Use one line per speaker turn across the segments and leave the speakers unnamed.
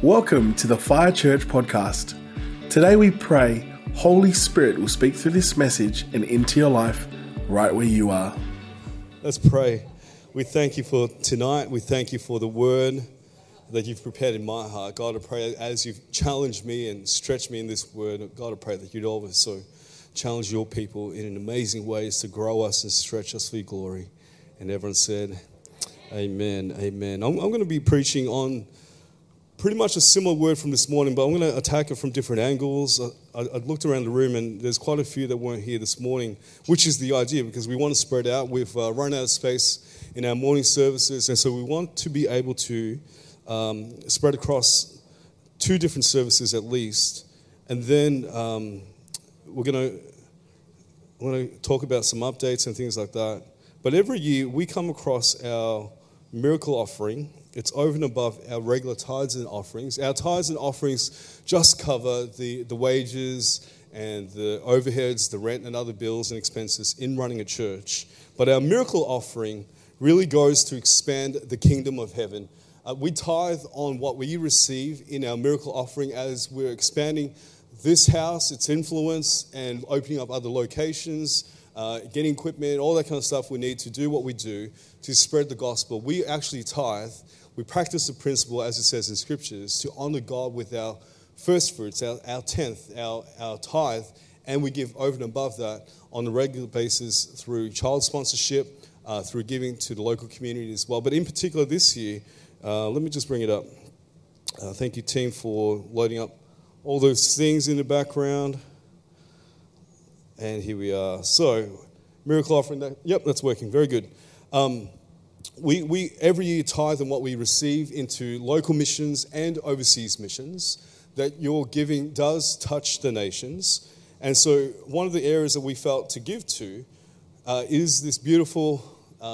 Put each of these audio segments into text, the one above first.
Welcome to the Fire Church podcast. Today we pray Holy Spirit will speak through this message and into your life right where you are.
Let's pray. We thank you for tonight. We thank you for the word that you've prepared in my heart. God, I pray as you've challenged me and stretched me in this word, God, I pray that you'd also challenge your people in amazing ways to grow us and stretch us for your glory. And everyone said, amen, amen. I'm going to be preaching on pretty much a similar word from this morning, but I'm going to attack it from different angles. I looked around the room and there's quite a few that weren't here this morning, which is the idea because we want to spread out. We've run out of space in our morning services, and so we want to be able to spread across 2 different services at least. And then we're going to talk about some updates and things like that. But every year we come across our miracle offering. It's over and above our regular tithes and offerings. Our tithes and offerings just cover the wages and the overheads, the rent and other bills and expenses in running a church. But our miracle offering really goes to expand the kingdom of heaven. We tithe on what we receive in our miracle offering as we're expanding this house, its influence, and opening up other locations, getting equipment, all that kind of stuff we need to do what we do to spread the gospel. We actually tithe. We practice the principle, as it says in scriptures, to honor God with our first fruits, our tenth, our tithe, and we give over and above that on a regular basis through child sponsorship, through giving to the local community as well. But in particular this year, let me just bring it up. Thank you, team, for loading up all those things in the background. And here we are. So, miracle offering. Yep, that's working. Very good. We every year tithe on what we receive into local missions and overseas missions. That your giving does touch the nations. And so one of the areas that we felt to give to is this beautiful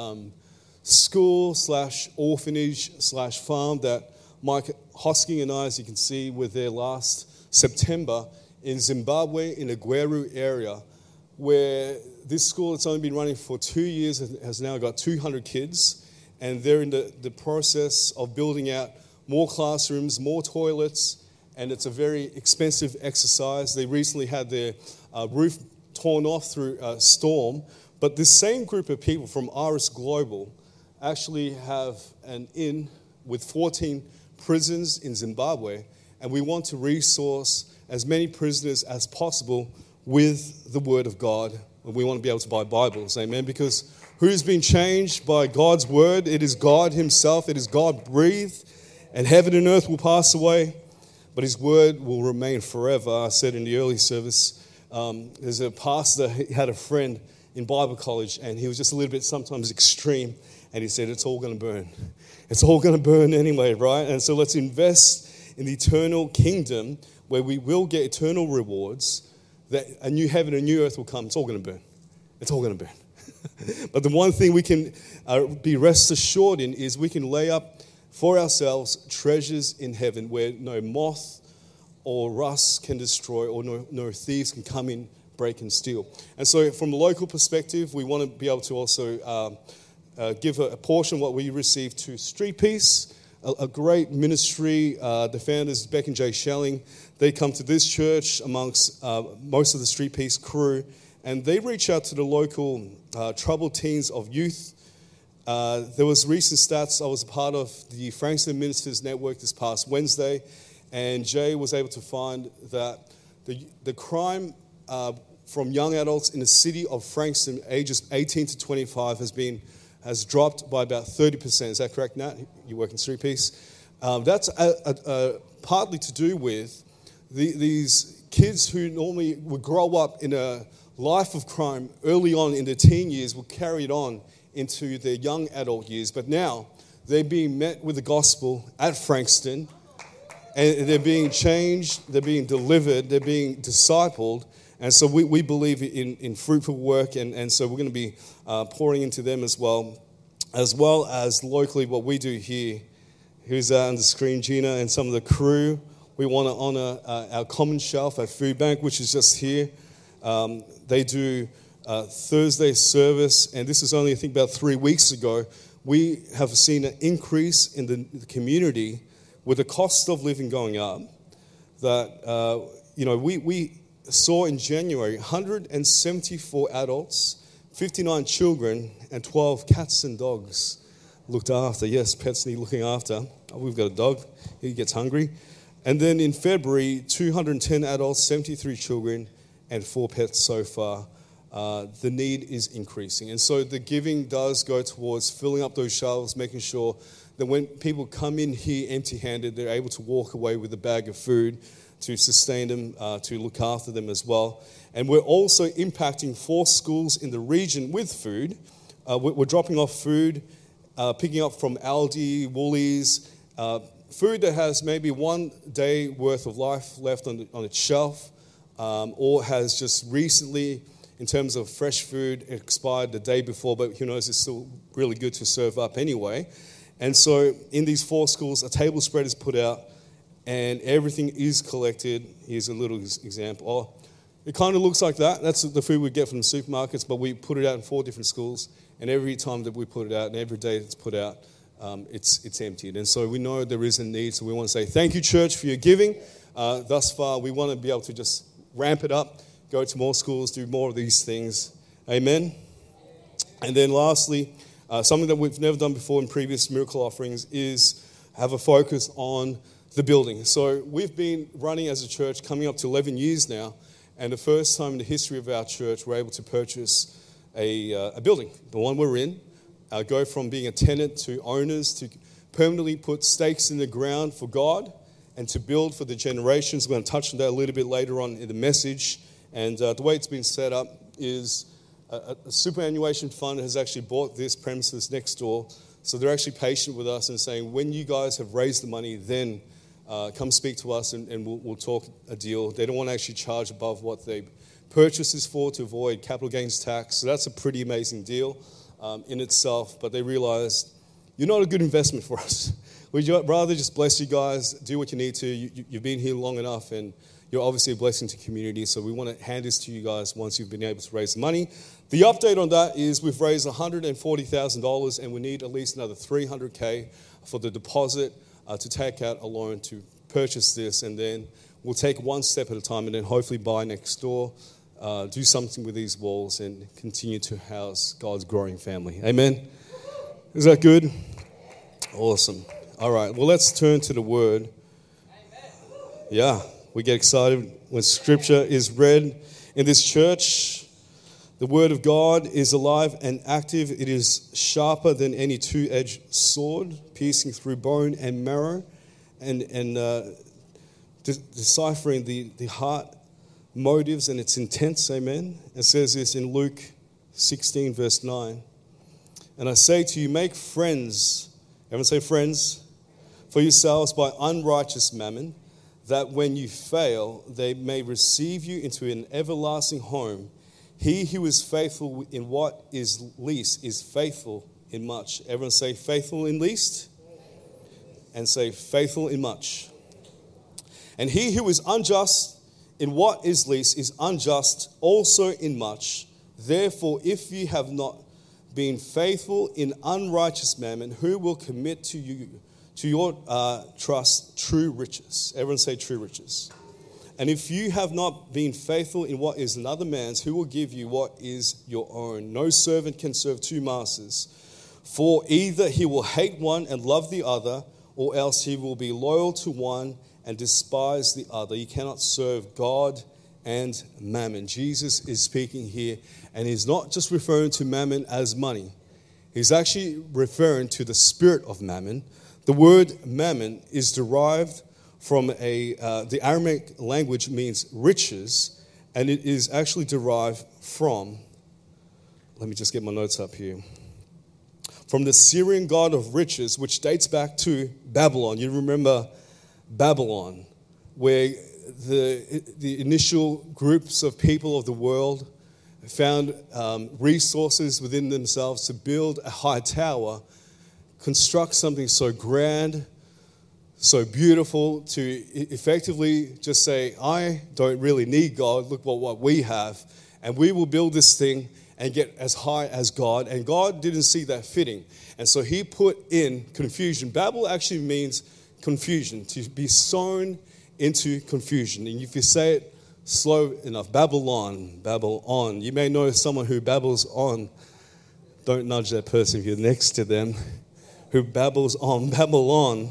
school / orphanage / farm that Mike Hosking and I, as you can see, were there last September in Zimbabwe, in the Gweru area, where this school that's only been running for 2 years has now got 200 kids, and they're in the process of building out more classrooms, more toilets, and it's a very expensive exercise. They recently had their roof torn off through a storm, but this same group of people from Iris Global actually have an inn with 14 prisons in Zimbabwe, and we want to resource as many prisoners as possible with the Word of God. We want to be able to buy Bibles, amen, because who's been changed by God's Word? It is God Himself. It is God-breathed, and heaven and earth will pass away, but His Word will remain forever. I said in the early service, there's a pastor, he had a friend in Bible college, and he was just a little bit sometimes extreme, and he said, it's all going to burn. It's all going to burn anyway, right? And so let's invest in the eternal kingdom where we will get eternal rewards, that a new heaven and new earth will come. It's all going to burn. It's all going to burn. But the one thing we can be rest assured in is we can lay up for ourselves treasures in heaven where no moth or rust can destroy, or no thieves can come in, break and steal. And so from a local perspective, we want to be able to also give a portion of what we receive to Street Peace, a great ministry. The founders, Beck and Jay Schelling, they come to this church amongst most of the Street Peace crew, and they reach out to the local troubled teens of youth. There was recent stats. I was a part of the Frankston Ministers Network this past Wednesday, and Jay was able to find that the crime from young adults in the city of Frankston, ages 18 to 25, has dropped by about 30%. Is that correct, Nat? You work in Street Peace. That's partly to do with these kids who normally would grow up in a life of crime early on in their teen years, will carry it on into their young adult years. But now they're being met with the gospel at Frankston, and they're being changed, they're being delivered, they're being discipled. And so we believe in fruitful work, and so we're going to be pouring into them as well as locally what we do here. Who's on the screen, Gina, and some of the crew. We want to honor our Common Shelf, our food bank, which is just here. They do Thursday service, and this is only, I think, about 3 weeks ago. We have seen an increase in the community with the cost of living going up, that, we saw in January 174 adults, 59 children, and 12 cats and dogs looked after. Yes, pets need looking after. We've got a dog. He gets hungry. And then in February, 210 adults, 73 children, and 4 pets so far. The need is increasing. And so the giving does go towards filling up those shelves, making sure that when people come in here empty-handed, they're able to walk away with a bag of food to sustain them, to look after them as well. And we're also impacting 4 schools in the region with food. We're dropping off food, picking up from Aldi, Woolies, food that has maybe 1 day worth of life left on its shelf, or has just recently, in terms of fresh food, expired the day before, but who knows, it's still really good to serve up anyway. And so in these 4 schools, a table spread is put out and everything is collected. Here's a little example. Oh, it kind of looks like that. That's the food we get from the supermarkets, but we put it out in 4 different schools, and every time that we put it out and every day it's put out, it's emptied. And so we know there is a need, so we want to say thank you, church, for your giving. Thus far, we want to be able to just ramp it up, go to more schools, do more of these things. Amen? And then lastly, something that we've never done before in previous miracle offerings is have a focus on the building. So we've been running as a church coming up to 11 years now, and the first time in the history of our church we're able to purchase a building, the one we're in, go from being a tenant to owners to permanently put stakes in the ground for God and to build for the generations. We're going to touch on that a little bit later on in the message. And the way it's been set up is a superannuation fund has actually bought this premises next door. So they're actually patient with us and saying, when you guys have raised the money, then come speak to us and we'll talk a deal. They don't want to actually charge above what they purchased this for to avoid capital gains tax. So that's a pretty amazing deal in itself. But they realized, you're not a good investment for us. We'd rather just bless you guys, do what you need to. You've been here long enough, and you're obviously a blessing to community, so we want to hand this to you guys once you've been able to raise the money. The update on that is we've raised $140,000, and we need at least another $300K for the deposit to take out a loan to purchase this, and then we'll take one step at a time and then hopefully buy next door, do something with these walls, and continue to house God's growing family. Amen? Is that good? Awesome. All right, well, let's turn to the Word. Yeah. We get excited when Scripture is read in this church. The Word of God is alive and active. It is sharper than any two-edged sword, piercing through bone and marrow, and deciphering the heart motives and its intents. Amen. It says this in Luke 16, verse 9. And I say to you, make friends, everyone say friends, for yourselves by unrighteous mammon, that when you fail, they may receive you into an everlasting home. He who is faithful in what is least is faithful in much. Everyone say faithful in least, and say faithful in much. And he who is unjust in what is least is unjust also in much. Therefore, if you have not been faithful in unrighteous mammon, who will commit to your trust true riches? Everyone say true riches. And if you have not been faithful in what is another man's, who will give you what is your own? No servant can serve 2 masters, for either he will hate one and love the other, or else he will be loyal to one and despise the other. You cannot serve God and mammon. Jesus is speaking here, and he's not just referring to mammon as money. He's actually referring to the spirit of mammon. The word mammon is derived from the Aramaic language means riches, and it is actually derived from, let me just get my notes up here, from the Syrian god of riches, which dates back to Babylon. You remember Babylon, where the initial groups of people of the world found resources within themselves to build a high tower, construct something so grand, so beautiful, to effectively just say, I don't really need God, look what we have, and we will build this thing and get as high as God. And God didn't see that fitting, and so he put in confusion. Babel actually means confusion, to be sown into confusion. And if you say it slow enough, babble on. You may know someone who babbles on. Don't nudge that person if you're next to them. Who babble on.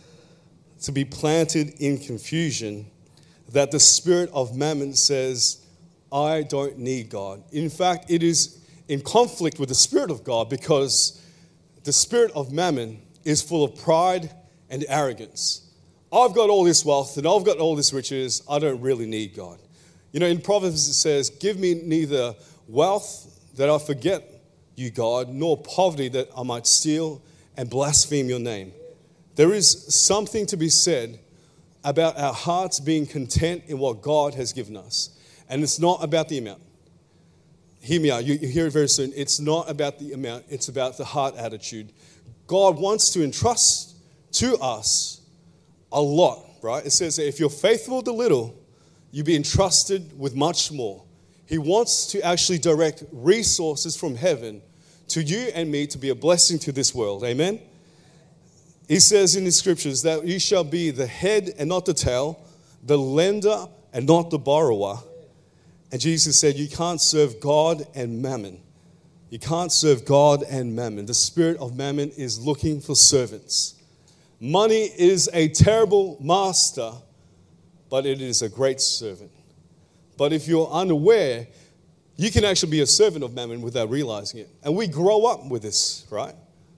To be planted in confusion, that the spirit of mammon says, I don't need God. In fact, it is in conflict with the spirit of God, because the spirit of mammon is full of pride and arrogance. I've got all this wealth and I've got all this riches. I don't really need God. You know, in Proverbs it says, give me neither wealth that I forget you, God, nor poverty that I might steal and blaspheme your name. There is something to be said about our hearts being content in what God has given us. And it's not about the amount. Hear me out. You hear it very soon. It's not about the amount. It's about the heart attitude. God wants to entrust to us a lot, right? It says that if you're faithful with the little, you'll be entrusted with much more. He wants to actually direct resources from heaven to you and me to be a blessing to this world. Amen? He says in the scriptures that you shall be the head and not the tail, the lender and not the borrower. And Jesus said you can't serve God and mammon. You can't serve God and mammon. The spirit of mammon is looking for servants. Money is a terrible master, but it is a great servant. But if you're unaware, you can actually be a servant of mammon without realizing it. And we grow up with this, right?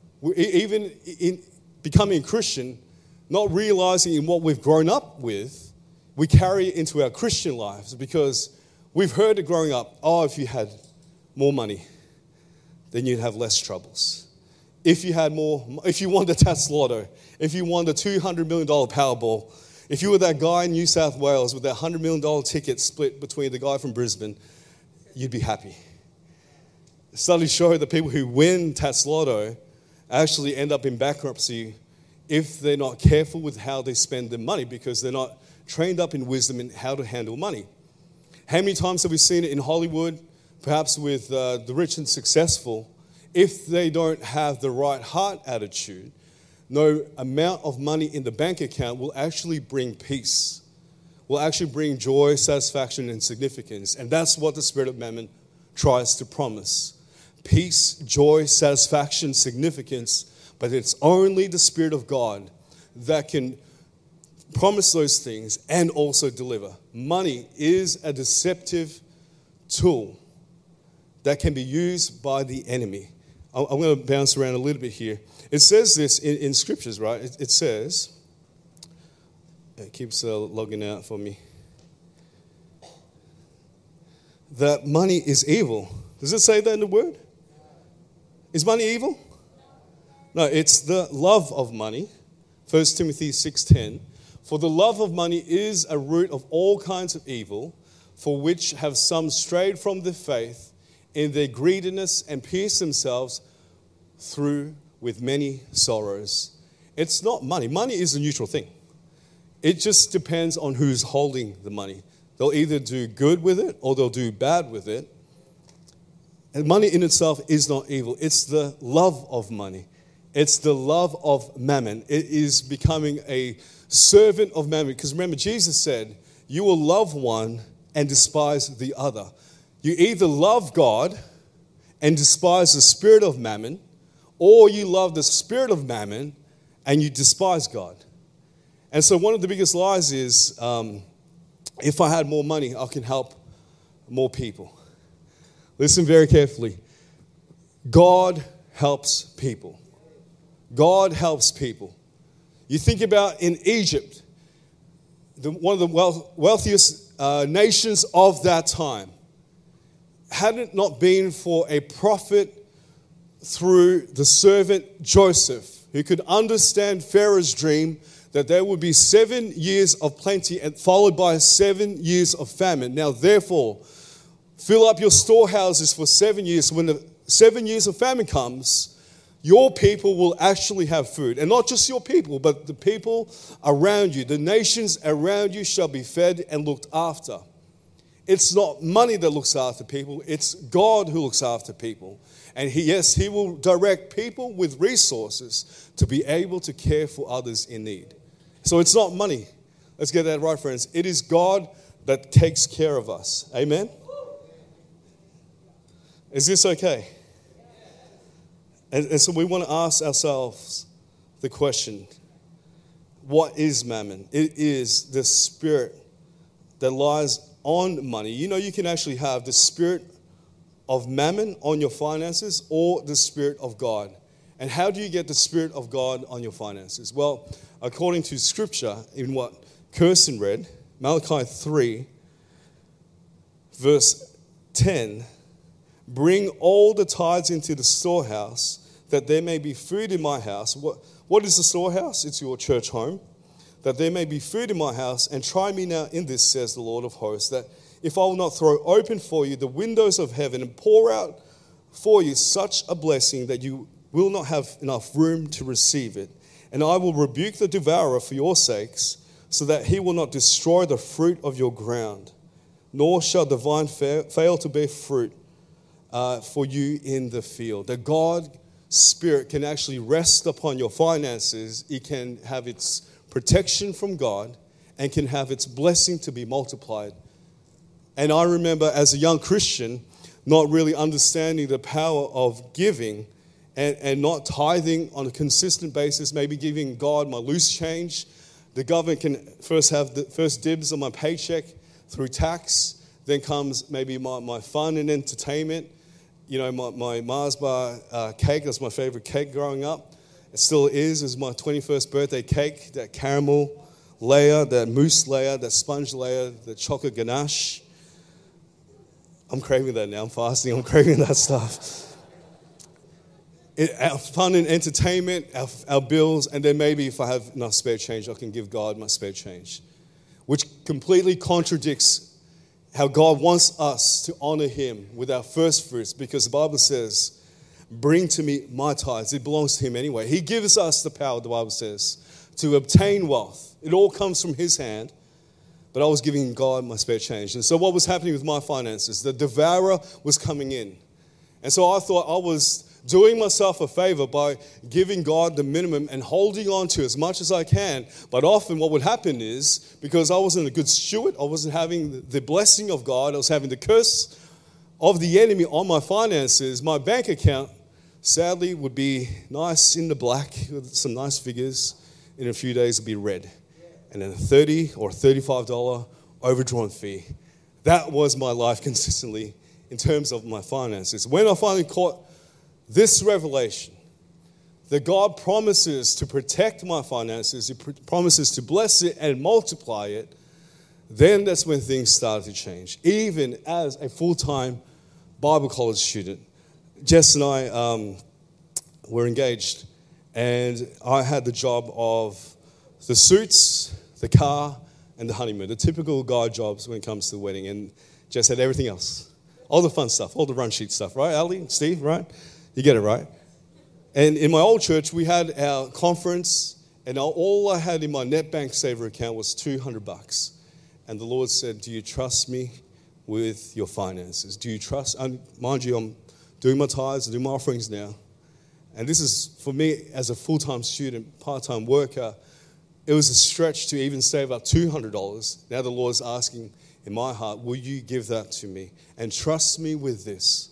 Even in becoming a Christian, not realizing in what we've grown up with, we carry it into our Christian lives because we've heard it growing up, oh, if you had more money, then you'd have less troubles. If you won the Tats Lotto, if you won the $200 million Powerball, if you were that guy in New South Wales with that $100 million ticket split between the guy from Brisbane, you'd be happy. Studies show that people who win Tats Lotto actually end up in bankruptcy if they're not careful with how they spend their money because they're not trained up in wisdom in how to handle money. How many times have we seen it in Hollywood, perhaps with the rich and successful? If they don't have the right heart attitude, no amount of money in the bank account will actually bring peace, will actually bring joy, satisfaction, and significance. And that's what the spirit of mammon tries to promise. Peace, joy, satisfaction, significance, but it's only the Spirit of God that can promise those things and also deliver. Money is a deceptive tool that can be used by the enemy. I'm going to bounce around a little bit here. It says this in scriptures, right? It says, it keeps logging out for me, that money is evil. Does it say that in the word? Is money evil? No, it's the love of money. 1 Timothy 6:10. For the love of money is a root of all kinds of evil, for which have some strayed from the faith in their greediness and pierced themselves through with many sorrows. It's not money. Money is a neutral thing. It just depends on who's holding the money. They'll either do good with it or they'll do bad with it. And money in itself is not evil. It's the love of money. It's the love of mammon. It is becoming a servant of mammon. Because remember, Jesus said, you will love one and despise the other. You either love God and despise the spirit of mammon, or you love the spirit of mammon and you despise God. And so one of the biggest lies is, if I had more money, I can help more people. Listen very carefully. God helps people. God helps people. You think about in Egypt, one of the wealthiest nations of that time. Had it not been for a prophet through the servant Joseph, who could understand Pharaoh's dream that there would be 7 years of plenty and followed by 7 years of famine. Now, therefore, fill up your storehouses for 7 years. When the 7 years of famine comes, your people will actually have food. And not just your people, but the people around you. The nations around you shall be fed and looked after. It's not money that looks after people. It's God who looks after people. And He will direct people with resources to be able to care for others in need. So it's not money. Let's get that right, friends. It is God that takes care of us. Amen? Is this okay? And so we want to ask ourselves the question, what is mammon? It is the spirit that lies on money. You know, you can actually have the spirit of mammon on your finances or the spirit of God. And how do you get the spirit of God on your finances? Well, according to scripture, in what Kirsten read, Malachi 3, verse 10, bring all the tithes into the storehouse, that there may be food in my house. What is the storehouse? It's your church home. That there may be food in my house, and try me now in this, says the Lord of hosts, that if I will not throw open for you the windows of heaven and pour out for you such a blessing that you will not have enough room to receive it. And I will rebuke the devourer for your sakes, so that he will not destroy the fruit of your ground, nor shall the vine fail to bear fruit for you in the field. That God's Spirit can actually rest upon your finances. It can have its protection from God and can have its blessing to be multiplied. And I remember as a young Christian not really understanding the power of giving and not tithing on a consistent basis, maybe giving God my loose change. The government can first have the first dibs on my paycheck through tax. Then comes maybe my fun and entertainment. You know, my Mars bar cake, that's my favorite cake growing up. It still is. It was my 21st birthday cake, that caramel layer, that mousse layer, that sponge layer, the chocolate ganache. I'm craving that now. I'm fasting. I'm craving that stuff. Our fun and entertainment, our bills, and then maybe if I have enough spare change, I can give God my spare change, which completely contradicts how God wants us to honor Him with our first fruits, because the Bible says, bring to me my tithes. It belongs to Him anyway. He gives us the power, the Bible says, to obtain wealth. It all comes from His hand, but I was giving God my spare change. And so what was happening with my finances? The devourer was coming in. And so I thought I was doing myself a favor by giving God the minimum and holding on to as much as I can. But often what would happen is, because I wasn't a good steward, I wasn't having the blessing of God, I was having the curse of the enemy on my finances, my bank account sadly would be nice in the black with some nice figures. In a few days it'd be red. And then a $30 or $35 overdrawn fee. That was my life consistently in terms of my finances. When I finally caught this revelation, that God promises to protect my finances, He promises to bless it and multiply it, then that's when things started to change. Even as a full-time Bible college student, Jess and I were engaged, and I had the job of the suits, the car, and the honeymoon, the typical guy jobs when it comes to the wedding, and Jess had everything else. All the fun stuff, all the run sheet stuff, right, Ali, Steve, right? You get it, right? And in my old church, we had our conference, and all I had in my NetBank saver account was $200. And the Lord said, do you trust me with your finances? Do you trust? And mind you, I'm doing my tithes, doing my offerings now. And this is, for me, as a full-time student, part-time worker, it was a stretch to even save up $200. Now the Lord's asking in my heart, will you give that to me? And trust me with this.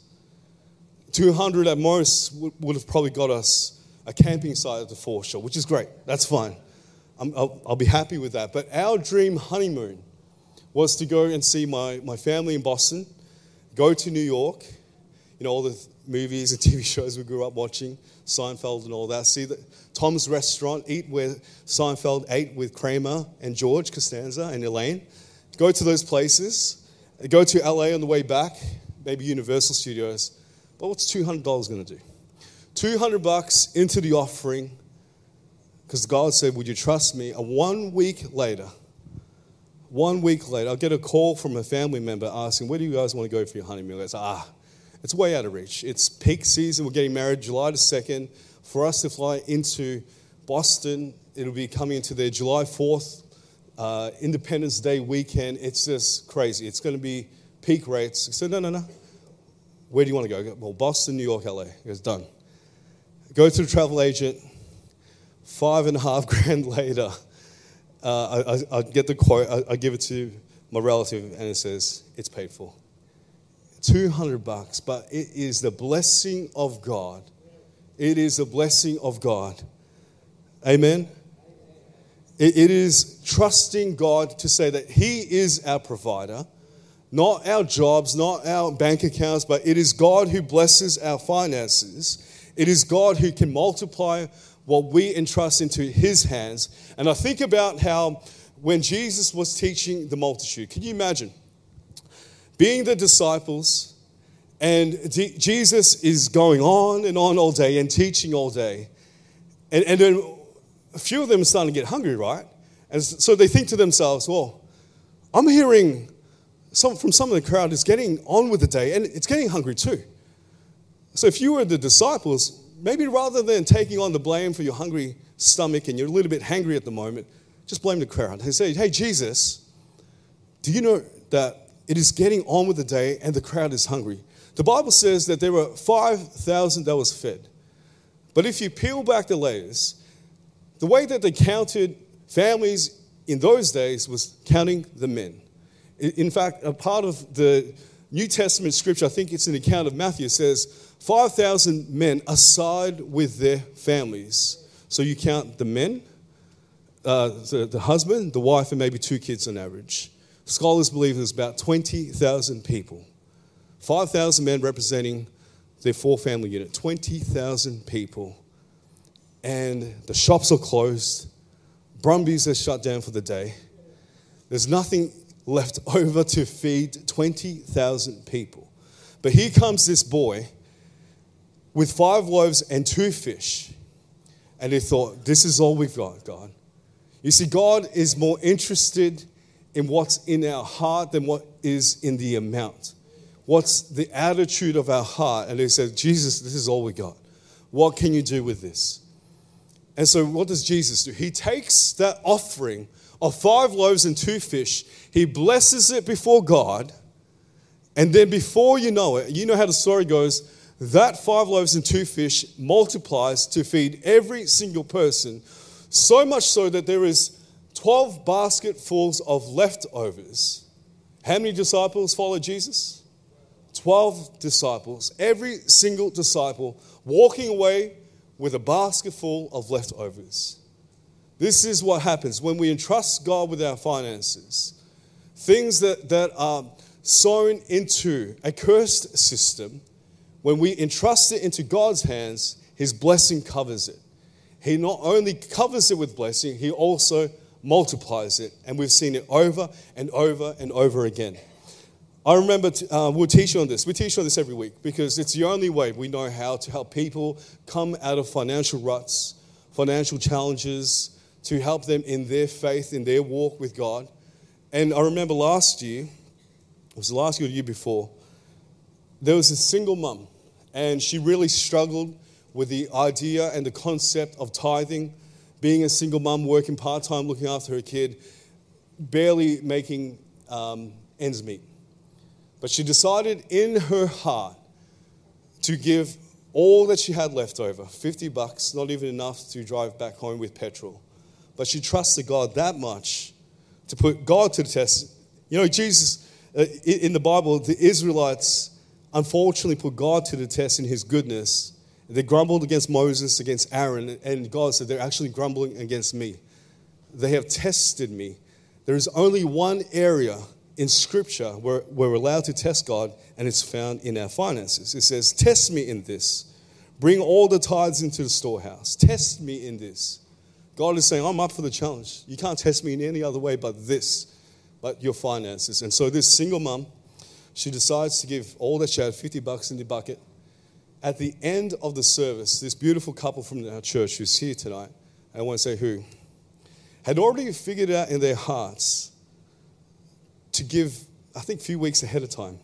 200 at most would have probably got us a camping site at the foreshore, which is great. That's fine. I'll be happy with that. But our dream honeymoon was to go and see my family in Boston, go to New York, you know, all the movies and TV shows we grew up watching, Seinfeld and all that, see Tom's Restaurant, eat where Seinfeld ate with Kramer and George Costanza and Elaine. Go to those places, go to LA on the way back, maybe Universal Studios. But what's $200 going to do? $200 into the offering, because God said, would you trust me? And 1 week later, I'll get a call from a family member asking, where do you guys want to go for your honeymoon? I say, it's way out of reach. It's peak season. We're getting married July the 2nd. For us to fly into Boston, it'll be coming into their July 4th, Independence Day weekend. It's just crazy. It's going to be peak rates. I said, no. Where do you want to go? Well, Boston, New York, LA. He goes, done. Go to the travel agent. $5,500 later, I get the quote, I give it to my relative, and it says, it's paid for. $200, but it is the blessing of God. It is the blessing of God. Amen? It is trusting God to say that He is our provider, not our jobs, not our bank accounts, but it is God who blesses our finances. It is God who can multiply what we entrust into His hands. And I think about how when Jesus was teaching the multitude, can you imagine being the disciples and Jesus is going on and on all day and teaching all day. And then a few of them are starting to get hungry, right? And so they think to themselves, well, I'm hearing from some of the crowd is getting on with the day and it's getting hungry too. So if you were the disciples, maybe rather than taking on the blame for your hungry stomach and you're a little bit hangry at the moment, just blame the crowd and say, hey, Jesus, do you know that it is getting on with the day and the crowd is hungry? The Bible says that there were 5,000 that was fed. But if you peel back the layers, the way that they counted families in those days was counting the men. In fact, a part of the New Testament scripture, I think it's an account of Matthew, says 5,000 men aside with their families. So you count the men, the husband, the wife, and maybe 2 kids on average. Scholars believe there's about 20,000 people. 5,000 men representing their 4-family unit. 20,000 people. And the shops are closed. Brumbies are shut down for the day. There's nothing left over to feed 20,000 people. But here comes this boy with 5 loaves and 2 fish. And he thought, this is all we've got, God. You see, God is more interested in what's in our heart than what is in the amount. What's the attitude of our heart? And he said, Jesus, this is all we got. What can you do with this? And so what does Jesus do? He takes that offering of 5 loaves and 2 fish, he blesses it before God, and then before you know it, you know how the story goes, that 5 loaves and 2 fish multiplies to feed every single person, so much so that there is 12 basketfuls of leftovers. How many disciples followed Jesus? 12 disciples. Every single disciple walking away with a basket full of leftovers. This is what happens when we entrust God with our finances. Things that are sown into a cursed system, when we entrust it into God's hands, His blessing covers it. He not only covers it with blessing, He also multiplies it. And we've seen it over and over and over again. I remember we'll teach on this. We teach on this every week because it's the only way we know how to help people come out of financial ruts, financial challenges, to help them in their faith, in their walk with God. And I remember last year, it was last year or the year before, there was a single mum, and she really struggled with the idea and the concept of tithing, being a single mum, working part-time, looking after her kid, barely making ends meet. But she decided in her heart to give all that she had left over, $50, not even enough to drive back home with petrol. But she trusted God that much to put God to the test. You know, Jesus, in the Bible, the Israelites unfortunately put God to the test in His goodness. They grumbled against Moses, against Aaron, and God said, they're actually grumbling against me. They have tested me. There is only one area in Scripture where we're allowed to test God, and it's found in our finances. It says, test me in this. Bring all the tithes into the storehouse. Test me in this. God is saying, I'm up for the challenge. You can't test me in any other way but this, but your finances. And so this single mum, she decides to give all that she had, $50 in the bucket. At the end of the service, this beautiful couple from our church who's here tonight, I won't say who, had already figured out in their hearts to give, I think a few weeks ahead of time,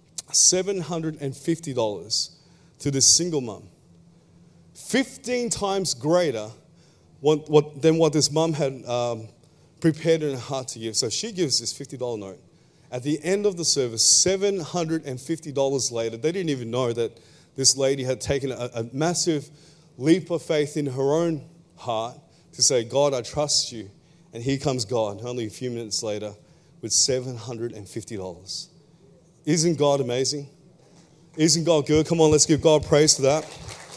$750 to this single mum. 15 times greater than what this mum had prepared in her heart to give. So she gives this $50 note. At the end of the service, $750 later, they didn't even know that this lady had taken a massive leap of faith in her own heart to say, God, I trust you. And here comes God, only a few minutes later, with $750. Isn't God amazing? Isn't God good? Come on, let's give God praise for that.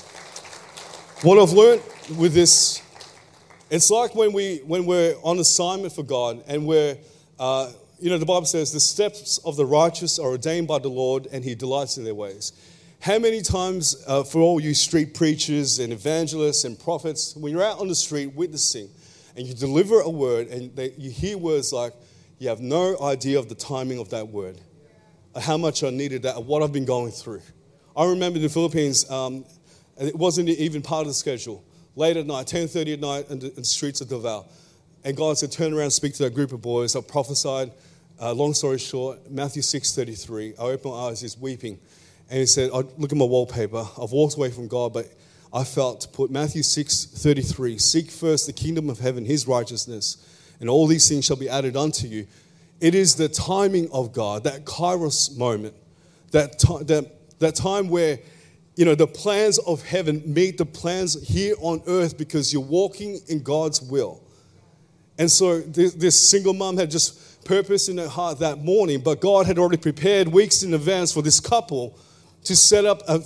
What I've learned with this, it's like when we're on assignment for God and we're, the Bible says the steps of the righteous are ordained by the Lord and He delights in their ways. How many times, for all you street preachers and evangelists and prophets, when you're out on the street witnessing and you deliver a word and you hear words like, you have no idea of the timing of that word, how much I needed that, what I've been going through. I remember in the Philippines, it wasn't even part of the schedule. Late at night, 10:30 at night in the streets of Davao. And God said, turn around and speak to that group of boys. I prophesied, long story short, Matthew 6:33. I opened my eyes, he's weeping. And he said, look at my wallpaper. I've walked away from God, but I felt to put Matthew 6:33, seek first the kingdom of heaven, His righteousness, and all these things shall be added unto you. It is the timing of God, that kairos moment, that time where, the plans of heaven meet the plans here on earth because you're walking in God's will. And so this single mom had just purpose in her heart that morning, but God had already prepared weeks in advance for this couple to set up a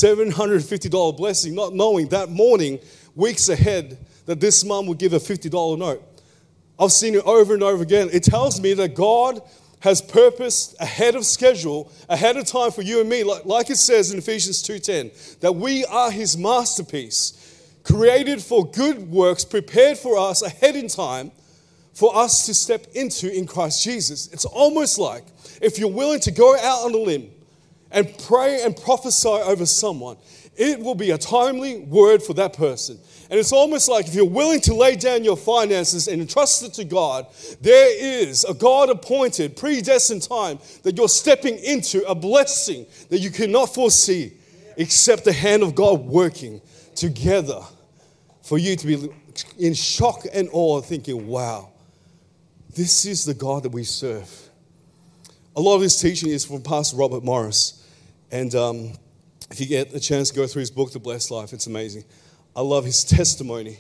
$750 blessing, not knowing that morning, weeks ahead, that this mom would give a $50 note. I've seen it over and over again. It tells me that God has purpose ahead of schedule, ahead of time for you and me, like it says in Ephesians 2:10, that we are His masterpiece, created for good works, prepared for us ahead in time for us to step into in Christ Jesus. It's almost like if you're willing to go out on a limb and pray and prophesy over someone, it will be a timely word for that person. And it's almost like if you're willing to lay down your finances and entrust it to God, there is a God-appointed, predestined time that you're stepping into, a blessing that you cannot foresee except the hand of God working together for you to be in shock and awe, thinking, wow, this is the God that we serve. A lot of this teaching is from Pastor Robert Morris. And if you get a chance to go through his book, The Blessed Life, it's amazing. I love his testimony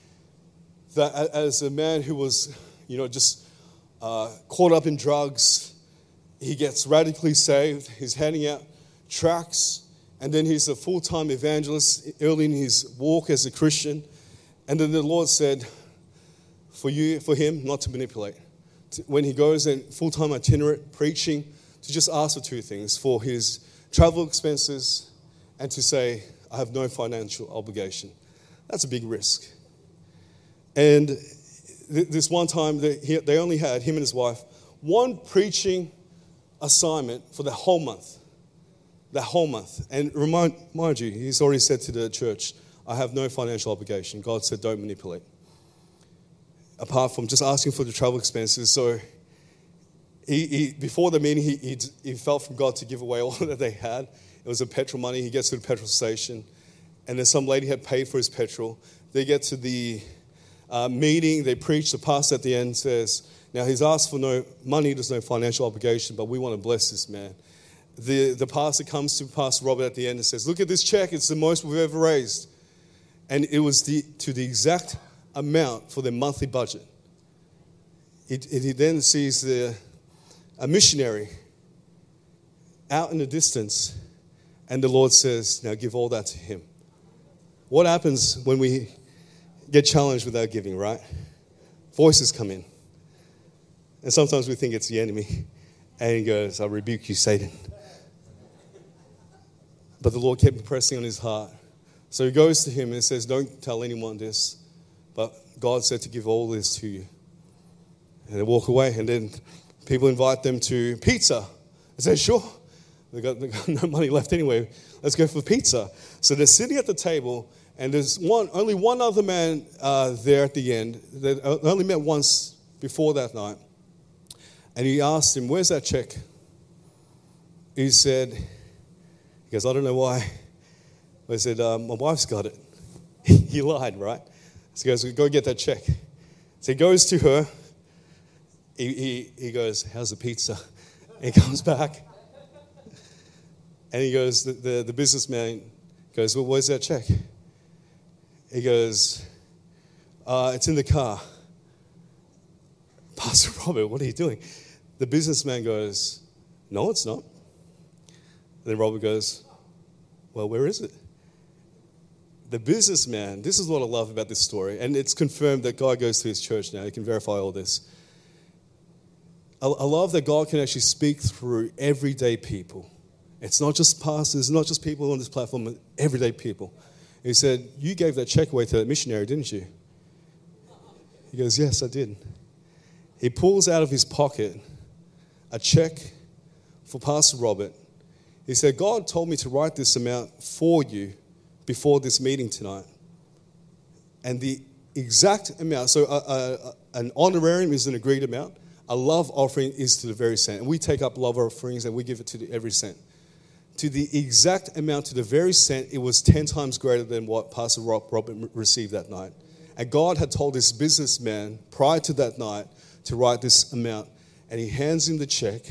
that as a man who was, just caught up in drugs, he gets radically saved. He's handing out tracts, and then he's a full-time evangelist early in his walk as a Christian. And then the Lord said, for him not to manipulate. When he goes and full-time itinerant preaching, to just ask for two things: for his travel expenses and to say, I have no financial obligation. That's a big risk. And this one time, they only had, him and his wife, one preaching assignment for the whole month. The whole month. And mind you, he's already said to the church, I have no financial obligation. God said, don't manipulate. Apart from just asking for the travel expenses. So he before the meeting, he felt from God to give away all that they had. It was a petrol money. He gets to the petrol station, and then some lady had paid for his petrol. They get to the meeting. They preach. The pastor at the end says, now he's asked for no money. There's no financial obligation, but we want to bless this man. The pastor comes to Pastor Robert at the end and says, look at this check. It's the most we've ever raised. And it was to the exact amount for their monthly budget. He then sees a missionary out in the distance, and the Lord says, now give all that to him. What happens when we get challenged with our giving, right? Voices come in. And sometimes we think it's the enemy. And he goes, I rebuke you, Satan. But the Lord kept impressing on his heart. So he goes to him and says, don't tell anyone this, but God said to give all this to you. And they walk away, and then people invite them to pizza. I say, sure. They got no money left anyway. Let's go for pizza. So they're sitting at the table, and there's only one other man there at the end. They only met once before that night. And he asked him, where's that check? He goes, I don't know why. But he said, my wife's got it. He lied, right? So he goes, go get that check. So he goes to her. He goes, how's the pizza? And he comes back. And he goes, the businessman goes, well, where's that check? He goes, it's in the car. Pastor Robert, what are you doing? The businessman goes, no, it's not. And then Robert goes, well, where is it? The businessman, this is what I love about this story, and it's confirmed that God goes to his church now. You can verify all this. I love that God can actually speak through everyday people. It's not just pastors, not just people on this platform, but everyday people. He said, you gave that check away to that missionary, didn't you? He goes, yes, I did. He pulls out of his pocket a check for Pastor Robert. He said, God told me to write this amount for you before this meeting tonight. And the exact amount, so an honorarium is an agreed amount. A love offering is to the very cent. And we take up love offerings and we give it to every cent. To the exact amount, to the very cent, it was 10 times greater than what Pastor Robert received that night. And God had told this businessman prior to that night to write this amount. And he hands him the check.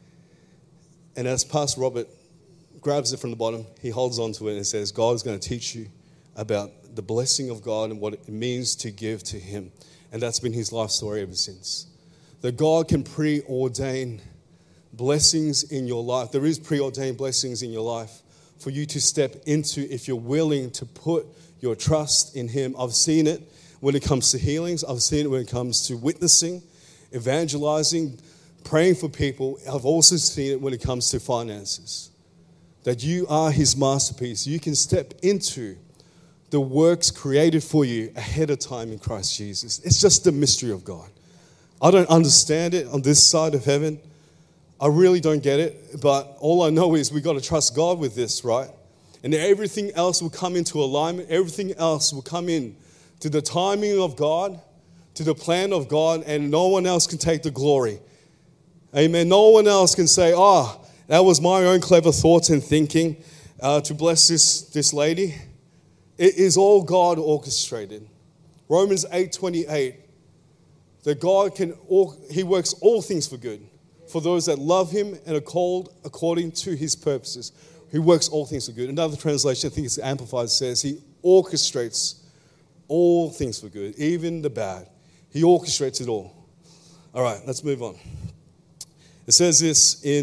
And as Pastor Robert grabs it from the bottom, he holds on to it and says, God is going to teach you about the blessing of God and what it means to give to him. And that's been his life story ever since. That God can preordain blessings in your life. There is preordained blessings in your life for you to step into if you're willing to put your trust in him. I've seen it when it comes to healings. I've seen it when it comes to witnessing, evangelizing, praying for people. I've also seen it when it comes to finances. That you are his masterpiece. You can step into the works created for you ahead of time in Christ Jesus. It's just the mystery of God. I don't understand it on this side of heaven. I really don't get it. But all I know is we've got to trust God with this, right? And everything else will come into alignment. Everything else will come in to the timing of God, to the plan of God, and no one else can take the glory. Amen. No one else can say, that was my own clever thoughts and thinking to bless this lady. It is all God orchestrated. Romans 8:28, that God he works all things for good for those that love him and are called according to his purposes. He works all things for good. Another translation, I think it's Amplified, says he orchestrates all things for good, even the bad. He orchestrates it all. All right, let's move on. It says this in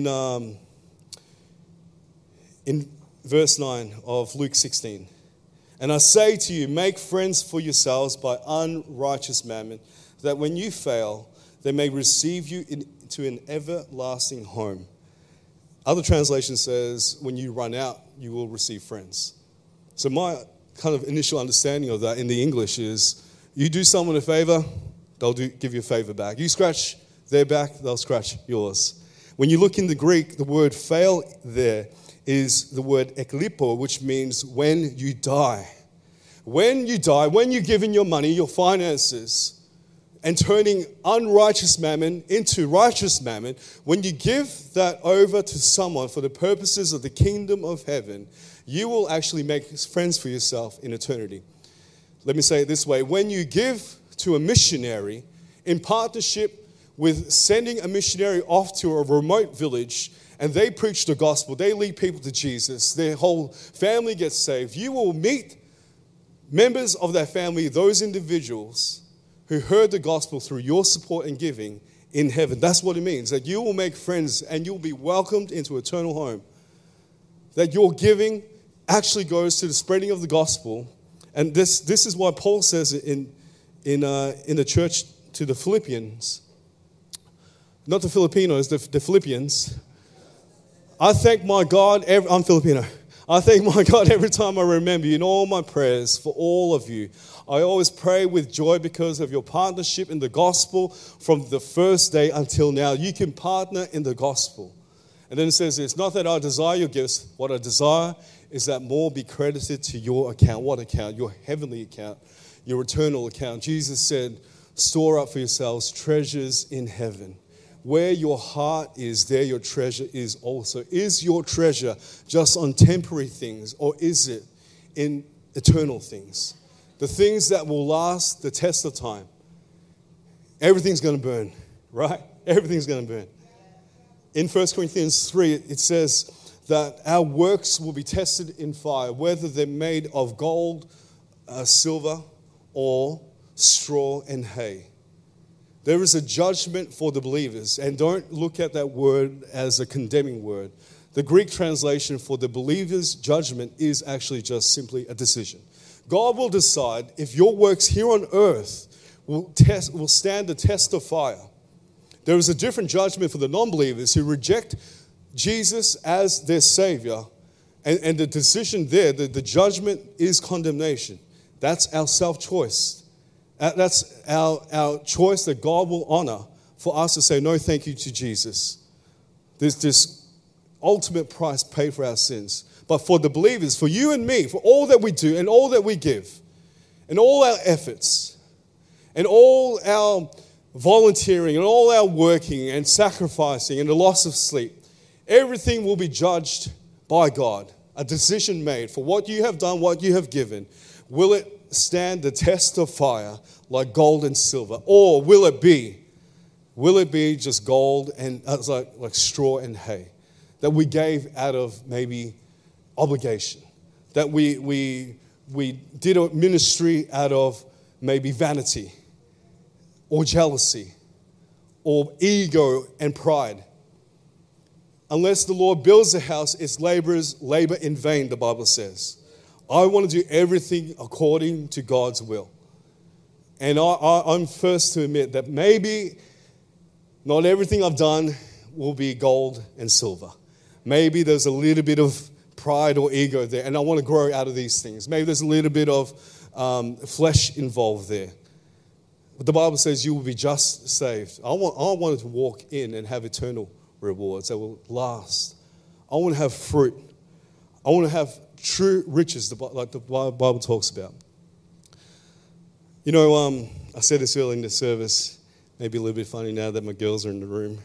verse 9 of Luke 16. And I say to you, make friends for yourselves by unrighteous mammon, that when you fail, they may receive you into an everlasting home. Other translation says, when you run out, you will receive friends. So my kind of initial understanding of that in the English is, you do someone a favor, they'll give you a favor back. You scratch their back, they'll scratch yours. When you look in the Greek, the word fail there is the word eklipo, which means when you die. When you die, when you give in your money, your finances, and turning unrighteous mammon into righteous mammon, when you give that over to someone for the purposes of the kingdom of heaven, you will actually make friends for yourself in eternity. Let me say it this way. When you give to a missionary in partnership with sending a missionary off to a remote village, and they preach the gospel, they lead people to Jesus, their whole family gets saved, you will meet members of that family, those individuals who heard the gospel through your support and giving in heaven. That's what it means, that you will make friends and you'll be welcomed into eternal home. That your giving actually goes to the spreading of the gospel. And this is why Paul says in the church to the Philippians, not the Filipinos, the Philippians. I thank my God, I'm Filipino. I thank my God every time I remember you in all my prayers for all of you. I always pray with joy because of your partnership in the gospel from the first day until now. You can partner in the gospel. And then it says this, not that I desire your gifts. What I desire is that more be credited to your account. What account? Your heavenly account, your eternal account. Jesus said, store up for yourselves treasures in heaven. Where your heart is, there your treasure is also. Is your treasure just on temporary things, or is it in eternal things? The things that will last the test of time. Everything's going to burn, right? Everything's going to burn. In 1 Corinthians 3, it says that our works will be tested in fire, whether they're made of gold, silver, or straw and hay. There is a judgment for the believers. And don't look at that word as a condemning word. The Greek translation for the believer's judgment is actually just simply a decision. God will decide if your works here on earth will stand the test of fire. There is a different judgment for the non-believers who reject Jesus as their Savior. And the decision there, the judgment is condemnation. That's our self-choice. That's our choice that God will honor for us to say no thank you to Jesus. There's this ultimate price paid for our sins. But for the believers, for you and me, for all that we do and all that we give, and all our efforts, and all our volunteering, and all our working and sacrificing and the loss of sleep, everything will be judged by God. A decision made for what you have done, what you have given. Will it stand the test of fire like gold and silver? Or will it be just gold and like straw and hay that we gave out of maybe obligation? That we did a ministry out of maybe vanity or jealousy or ego and pride? Unless the Lord builds a house, its laborers labor in vain, the Bible says. I want to do everything according to God's will. And I'm first to admit that maybe not everything I've done will be gold and silver. Maybe there's a little bit of pride or ego there, and I want to grow out of these things. Maybe there's a little bit of flesh involved there. But the Bible says you will be just saved. I wanted to walk in and have eternal rewards that will last. I want to have fruit. I want to have true riches, like the Bible talks about. You know, I said this earlier in the service, maybe a little bit funny now that my girls are in the room.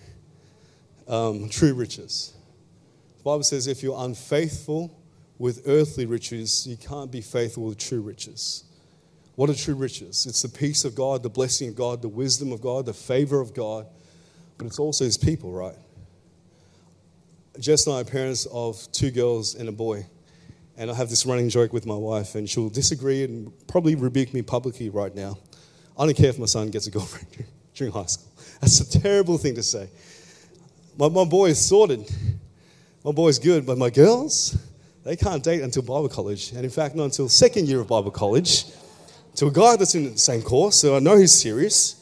True riches. The Bible says if you're unfaithful with earthly riches, you can't be faithful with true riches. What are true riches? It's the peace of God, the blessing of God, the wisdom of God, the favor of God, but it's also His people, right? Jess and I are parents of 2 girls and a boy. And I have this running joke with my wife, and she'll disagree and probably rebuke me publicly right now. I don't care if my son gets a girlfriend during high school. That's a terrible thing to say. My boy is sorted. My boy's good, but my girls, they can't date until Bible college. And in fact, not until second year of Bible college. To a guy that's in the same course, so I know he's serious.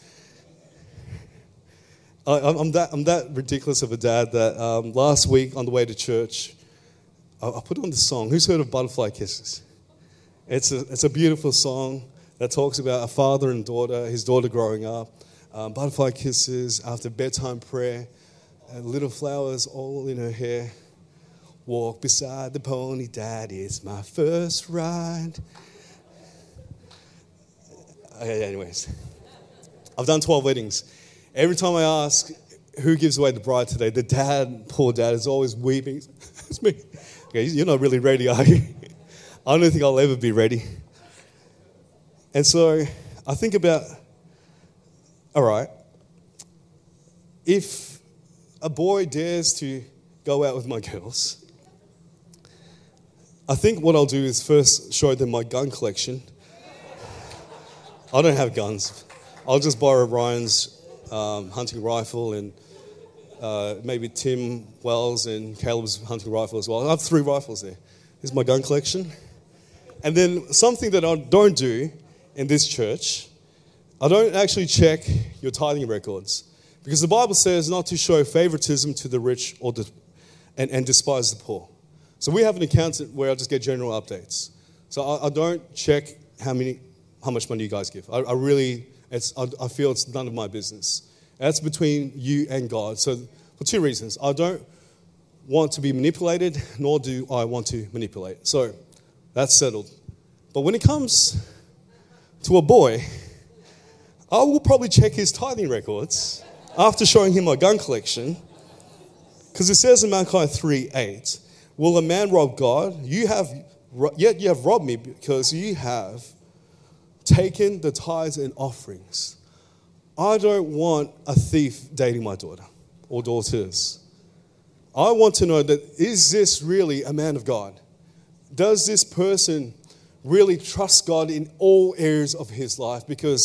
I'm that ridiculous of a dad that last week on the way to church, I put on the song. Who's heard of Butterfly Kisses? It's a beautiful song that talks about a father and daughter, his daughter growing up. Butterfly kisses after bedtime prayer, little flowers all in her hair. Walk beside the pony, Dad, it's my first ride. Okay, anyways, I've done 12 weddings. Every time I ask who gives away the bride today, the dad, poor dad, is always weeping. It's me. Okay, you're not really ready, are you? I don't think I'll ever be ready. And so I think about, all right, if a boy dares to go out with my girls, I think what I'll do is first show them my gun collection. I don't have guns. I'll just borrow Ryan's hunting rifle and maybe Tim Wells and Caleb's hunting rifle as well. I have 3 rifles there. Here's my gun collection. And then something that I don't do in this church, I don't actually check your tithing records. Because the Bible says not to show favoritism to the rich or and despise the poor. So we have an accountant where I just get general updates. So I don't check how much money you guys give. I feel it's none of my business. That's between you and God. So for 2 reasons. I don't want to be manipulated, nor do I want to manipulate. So that's settled. But when it comes to a boy, I will probably check his tithing records after showing him my gun collection. Because it says in Malachi 3:8, will a man rob God? Yet you have robbed me because you have taken the tithes and offerings. I don't want a thief dating my daughter or daughters. I want to know that, is this really a man of God? Does this person really trust God in all areas of his life? Because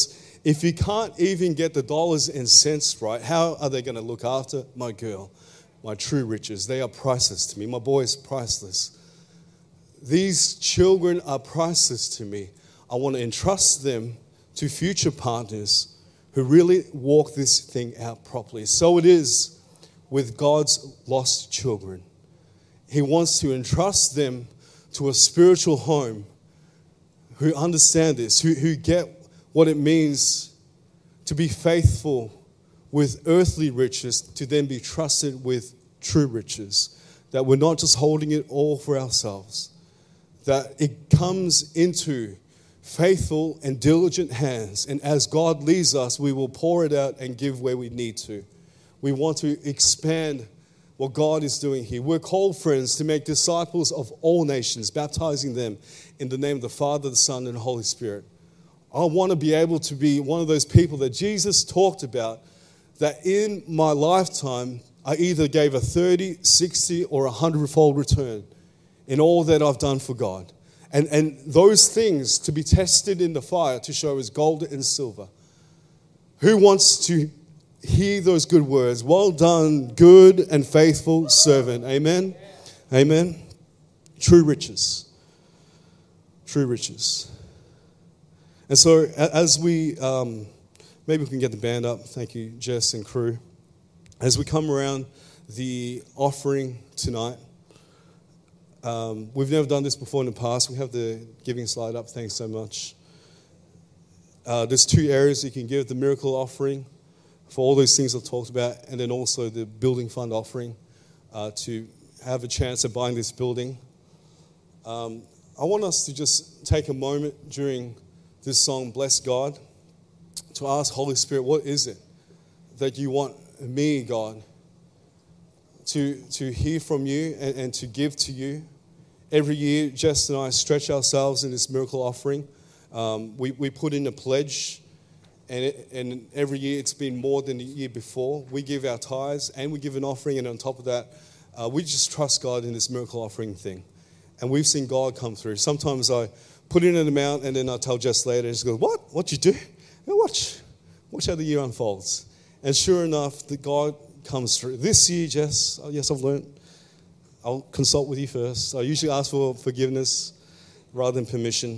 If you can't even get the dollars and cents right, how are they going to look after my girl, my true riches? They are priceless to me. My boy is priceless. These children are priceless to me. I want to entrust them to future partners who really walk this thing out properly. So it is with God's lost children. He wants to entrust them to a spiritual home who understand this, who get what it means to be faithful with earthly riches, to then be trusted with true riches. That we're not just holding it all for ourselves. That it comes into faithful and diligent hands. And as God leads us, we will pour it out and give where we need to. We want to expand what God is doing here. We're called, friends, to make disciples of all nations, baptizing them in the name of the Father, the Son, and the Holy Spirit. I want to be able to be one of those people that Jesus talked about, that in my lifetime, I either gave a 30, 60, or 100-fold return in all that I've done for God. And those things to be tested in the fire to show as gold and silver. Who wants to hear those good words? Well done, good and faithful servant. Amen? Amen. True riches. True riches. And so as we, maybe we can get the band up. Thank you, Jess and crew. As we come around the offering tonight, we've never done this before in the past. We have the giving slide up. Thanks so much. There's two areas you can give: the miracle offering for all those things I've talked about, and then also the building fund offering to have a chance at buying this building. I want us to just take a moment during this song, Bless God, to ask Holy Spirit, what is it that you want me, God, to hear from you and to give to you? Every year, Jess and I stretch ourselves in this miracle offering. We put in a pledge, and every year it's been more than the year before. We give our tithes and we give an offering, and on top of that, we just trust God in this miracle offering thing. And we've seen God come through. Sometimes I put in an amount and then I tell Jess later, and she goes, what? What'd you do? Watch how the year unfolds. And sure enough, that God comes through. This year, Jess, yes, I've learned. I'll consult with you first. I usually ask for forgiveness rather than permission.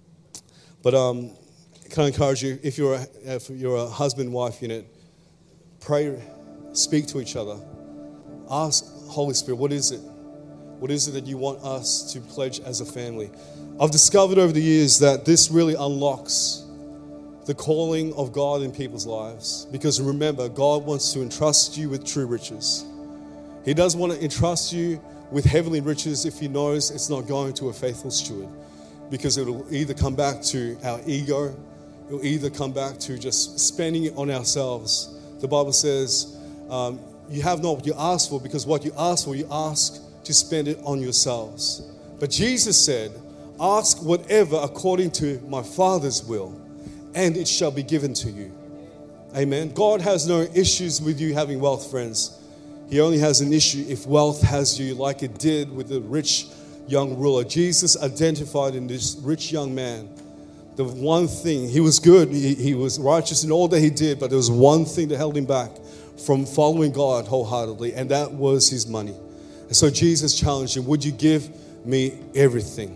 But can I encourage you, if you're a husband-wife unit, pray, speak to each other. Ask Holy Spirit, what is it? What is it that you want us to pledge as a family? I've discovered over the years that this really unlocks the calling of God in people's lives. Because remember, God wants to entrust you with true riches. He doesn't want to entrust you with heavenly riches if he knows it's not going to a faithful steward. Because it'll either come back to our ego, it'll either come back to just spending it on ourselves. The Bible says, you have not what you ask for, because what you ask for, you ask to spend it on yourselves. But Jesus said, ask whatever according to my Father's will, and it shall be given to you. Amen. God has no issues with you having wealth, friends. He only has an issue if wealth has you, like it did with the rich young ruler. Jesus identified in this rich young man the one thing. He was good. He was righteous in all that he did, but there was one thing that held him back from following God wholeheartedly, and that was his money. And so Jesus challenged him, would you give me everything?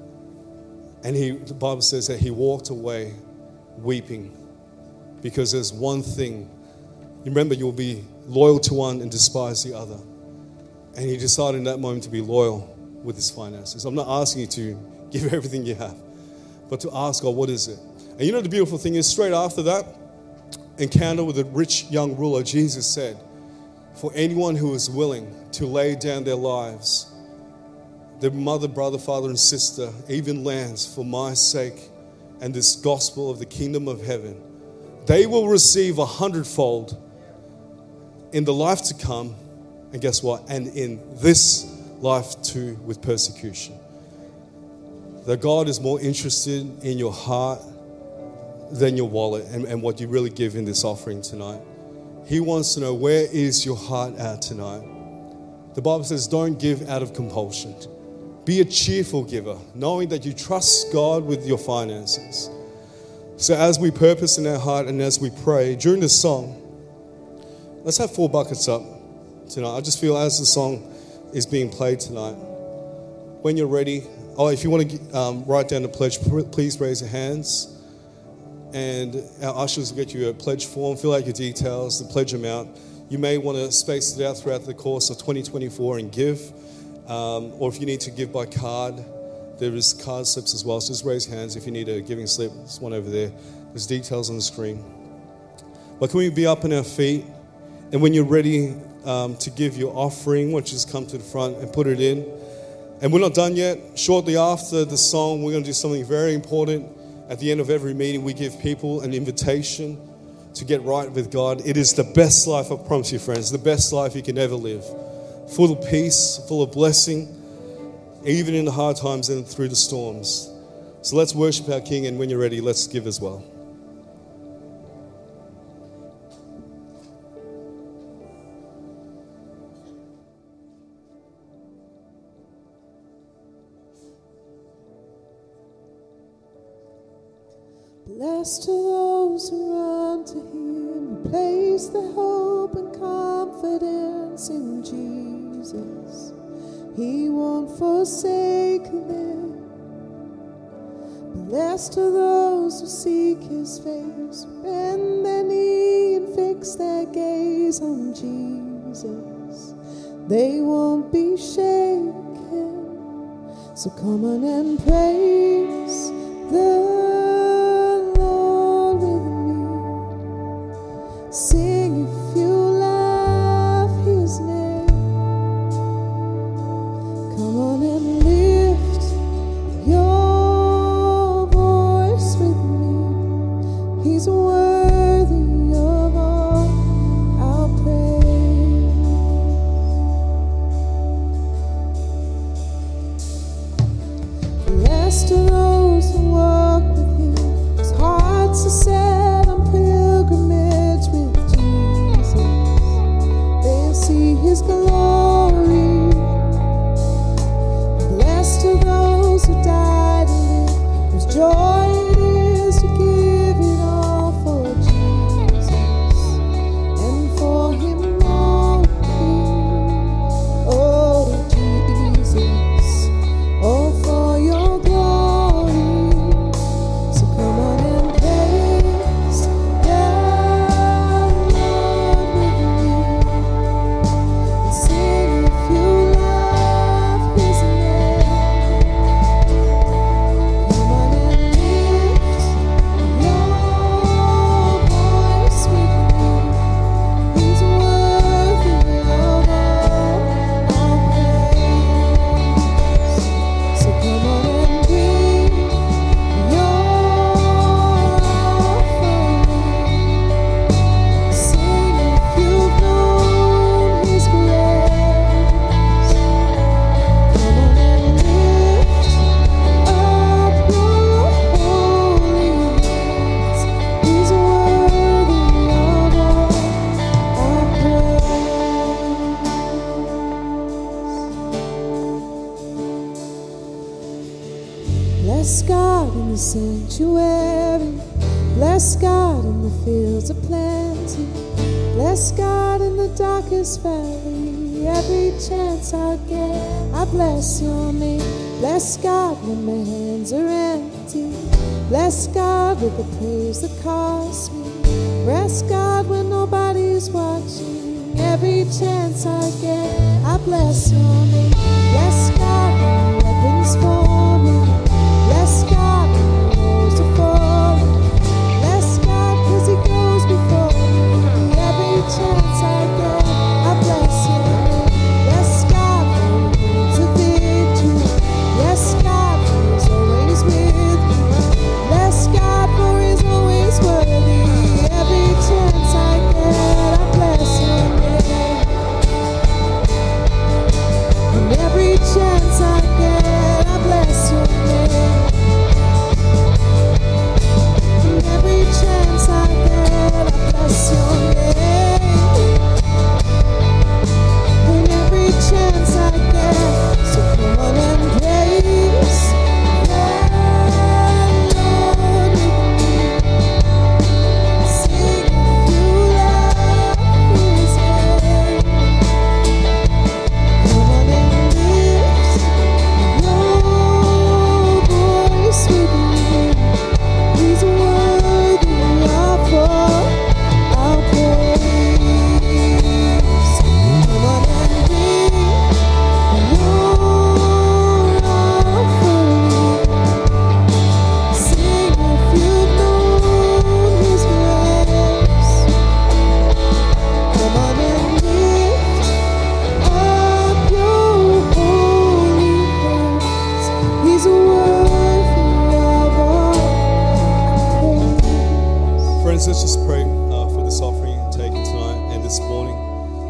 And the Bible says that he walked away weeping, because there's one thing. Remember, you'll be loyal to one and despise the other. And he decided in that moment to be loyal with his finances. I'm not asking you to give everything you have, but to ask God, what is it? And you know the beautiful thing is, straight after that encounter with the rich young ruler, Jesus said, for anyone who is willing to lay down their lives, their mother, brother, father, and sister, even lands for my sake and this gospel of the kingdom of heaven, they will receive 100-fold in the life to come. And guess what? And in this life too, with persecution. That God is more interested in your heart than your wallet and what you really give in this offering tonight. He wants to know, where is your heart at tonight? The Bible says, don't give out of compulsion. Be a cheerful giver, knowing that you trust God with your finances. So as we purpose in our heart and as we pray, during the song, let's have 4 buckets up tonight. I just feel as the song is being played tonight, when you're ready, if you want to write down the pledge, please raise your hands. And our ushers will get you a pledge form, fill out your details, the pledge amount. You may want to space it out throughout the course of 2024 and give. Or if you need to give by card, there is card slips as well. So just raise your hands if you need a giving slip. There's one over there. There's details on the screen. But can we be up on our feet? And when you're ready to give your offering, why don't you just come to the front and put it in. And we're not done yet. Shortly after the song, we're going to do something very important. At the end of every meeting, we give people an invitation to get right with God. It is the best life, I promise you, friends, the best life you can ever live. Full of peace, full of blessing, even in the hard times and through the storms. So let's worship our King, and when you're ready, let's give as well.
Blessed are those who run to Him, who place their hope and confidence in Jesus. He won't forsake them. Blessed are those who seek His face, bend their knee and fix their gaze on Jesus. They won't be shaken. So come on and praise the sing if you love His name. Come on and lift your voice with me. He's worthy of all our praise. Blessed are those who walk with Him, whose hearts are set on pilgrimage with His glory. Blessed are those who died and live, whose joy it is to give it all for Jesus and for Him only. Oh, Jesus, oh, for your glory. So come on and praise the Lord with me. Sing if you love His name. Come on and lift your voice with me. He's worthy of all our praise. So come on and bring your offering. Sing if you've known His grace. Come on and lift up your holy hands. He's worthy of all our praise. Bless God in the sanctuary. Bless God in the fields of plenty. Bless God in the darkest valley. Every chance I get, I bless your name. Bless God when my hands are empty. Bless God with the praise that costs me. Bless God when nobody's watching. Every chance I get, I bless your name. Bless God when the weapons form me. Bless God when the walls are falling. Bless God 'cause He goes before me. Every chance I get, I bless your name. Bless God for the words of victory. Bless God for He's always with me. Bless God for He's always worthy. Every chance I get, I bless your name. And every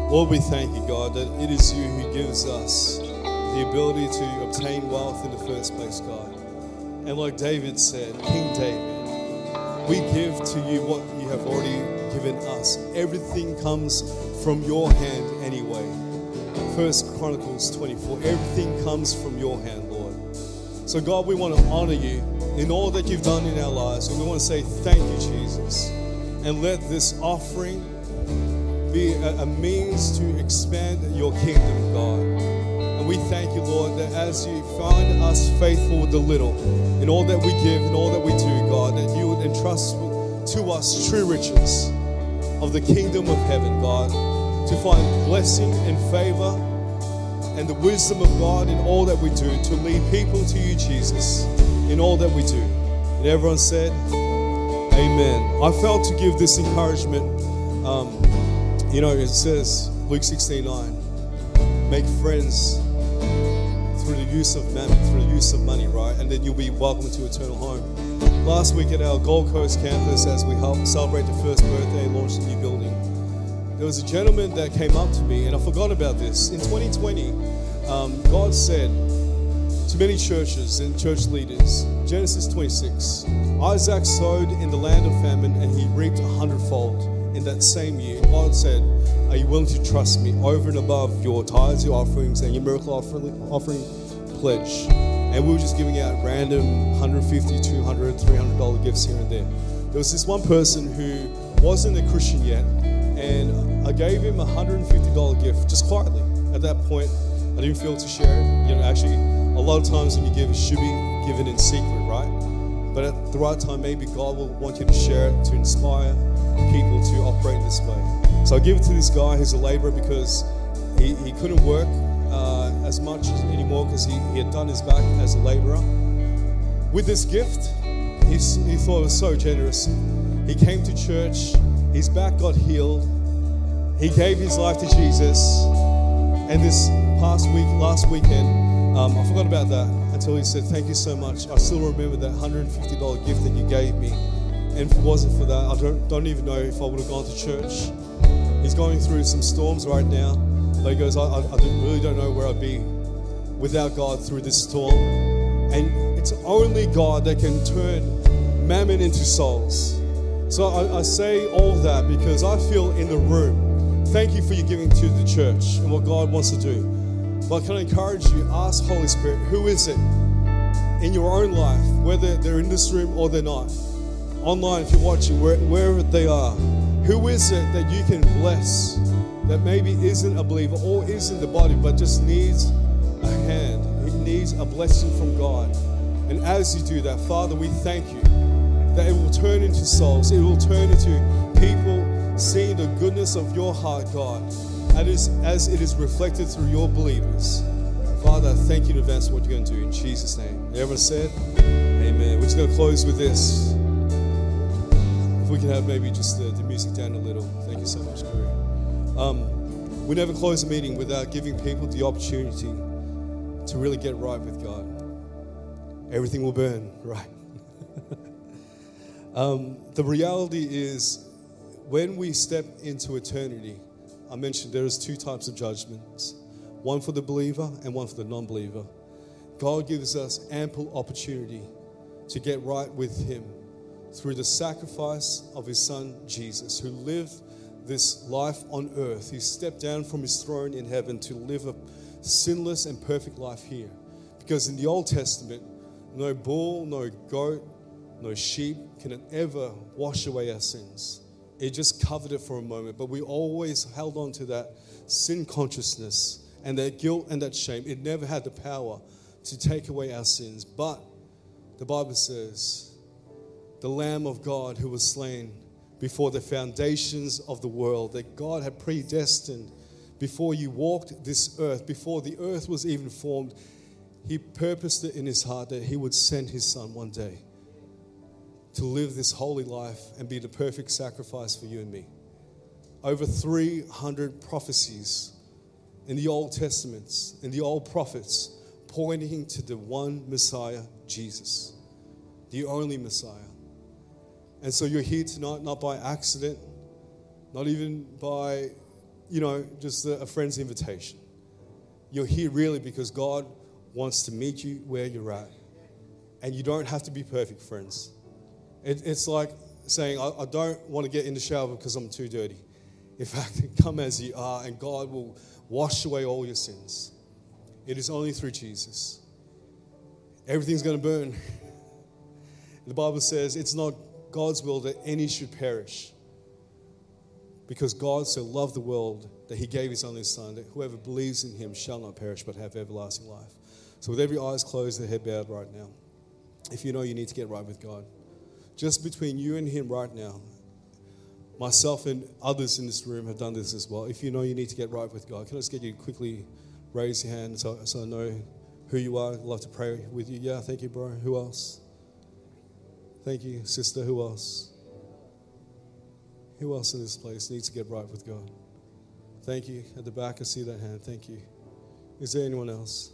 Lord, we thank you, God, that it is you who gives us the ability to obtain wealth in the first place, God. And like David said, King David, we give to you what you have already given us. Everything comes from your hand anyway. 1 Chronicles 24, everything comes from your hand, Lord. So God, we want to honor you in all that you've done in our lives. And we want to say thank you, Jesus. And let this offering be a means to expand your kingdom, God. And we thank you, Lord, that as you find us faithful with the little, in all that we give, in all that we do, God, that you would entrust to us true riches of the kingdom of heaven, God, to find blessing and favor and the wisdom of God in all that we do, to lead people to you, Jesus, in all that we do. And everyone said, amen. I felt to give this encouragement. It says, Luke 16:9, make friends through the use of mammon, through the use of money, right? And then you'll be welcome to eternal home. Last week at our Gold Coast campus, as we helped celebrate the first birthday and launch the new building, there was a gentleman that came up to me, and I forgot about this. In 2020, God said to many churches and church leaders, Genesis 26, Isaac sowed in the land of famine and he reaped 100-fold. In that same year, God said, are you willing to trust me over and above your tithes, your offerings, and your miracle offering pledge? And we were just giving out random $150, $200, $300 gifts here and there. There was this one person who wasn't a Christian yet, and I gave him a $150 gift just quietly. At that point, I didn't feel to share it. Actually, a lot of times when you give, it should be given in secret, right? But at the right time, maybe God will want you to share it to inspire people to operate this way. So I give it to this guy who's a laborer because he couldn't work as much anymore because he had done his back as a laborer. With this gift, he thought it was so generous. He came to church, his back got healed, he gave his life to Jesus, and this last weekend, I forgot about that until he said, thank you so much. I still remember that $150 gift that you gave me. And if it wasn't for that, I don't even know if I would have gone to church. He's going through some storms right now. But he goes, I really don't know where I'd be without God through this storm. And it's only God that can turn mammon into souls. So I say all that because I feel in the room, thank you for your giving to the church and what God wants to do. But can I encourage you, ask Holy Spirit, who is it in your own life, whether they're in this room or they're not? Online, if you're watching, wherever they are, who is it that you can bless that maybe isn't a believer or isn't the body, but just needs a hand? It needs a blessing from God. And as you do that, Father, we thank you that it will turn into souls. It will turn into people seeing the goodness of your heart, God, as it is reflected through your believers. Father, I thank you in advance for what you're going to do in Jesus' name. Everyone said, amen. We're just going to close with this. If we can have maybe just the music down a little. Thank you so much, Corey. We never close a meeting without giving people the opportunity to really get right with God. Everything will burn, right? The reality is, when we step into eternity, I mentioned there is two types of judgments, one for the believer and one for the non-believer. God gives us ample opportunity to get right with Him through the sacrifice of His Son, Jesus, who lived this life on earth. He stepped down from His throne in heaven to live a sinless and perfect life here. Because in the Old Testament, no bull, no goat, no sheep can ever wash away our sins. It just covered it for a moment, but we always held on to that sin consciousness and that guilt and that shame. It never had the power to take away our sins. But the Bible says, the Lamb of God who was slain before the foundations of the world, that God had predestined before you walked this earth, before the earth was even formed, He purposed it in His heart that He would send His Son one day to live this holy life and be the perfect sacrifice for you and me. Over 300 prophecies in the Old Testaments, in the old prophets, pointing to the one Messiah, Jesus, the only Messiah. And so you're here tonight not by accident, not even by just a friend's invitation. You're here really because God wants to meet you where you're at. And you don't have to be perfect, friends. It's like saying, I don't want to get in the shower because I'm too dirty. In fact, come as you are, and God will wash away all your sins. It is only through Jesus. Everything's going to burn. The Bible says it's not God's will that any should perish. Because God so loved the world that he gave his only Son, that whoever believes in him shall not perish but have everlasting life. So with every eyes closed, their head bowed right now, if you know you need to get right with God, just between you and him right now, myself and others in this room have done this as well. If you know you need to get right with God, can I just get you to quickly raise your hand so I know who you are? I'd love to pray with you. Yeah, thank you, bro. Who else? Thank you, sister. Who else? Who else in this place needs to get right with God? Thank you. At the back, I see that hand. Thank you. Is there anyone else?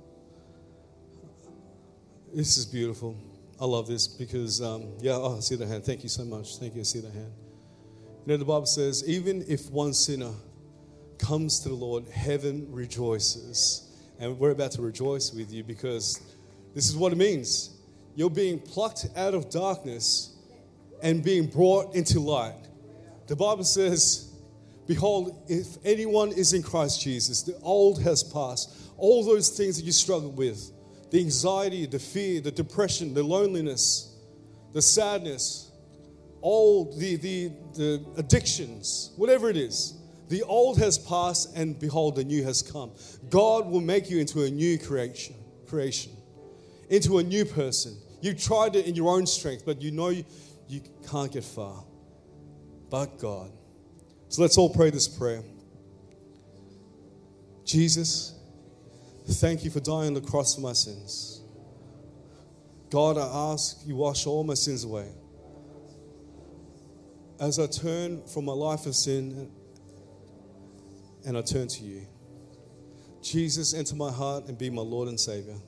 This is beautiful. I love this because, I see that hand. Thank you so much. Thank you. I see that hand. The Bible says, even if one sinner comes to the Lord, heaven rejoices. And we're about to rejoice with you because this is what it means. You're being plucked out of darkness and being brought into light. The Bible says, behold, if anyone is in Christ Jesus, the old has passed. All those things that you struggle with, the anxiety, the fear, the depression, the loneliness, the sadness, all the addictions, whatever it is, the old has passed and behold, the new has come. God will make you into a new creation, into a new person. You've tried it in your own strength, but you know you can't get far. But God. So let's all pray this prayer. Jesus, thank you for dying on the cross for my sins. God, I ask you wash all my sins away. As I turn from my life of sin and I turn to you. Jesus, enter my heart and be my Lord and Savior.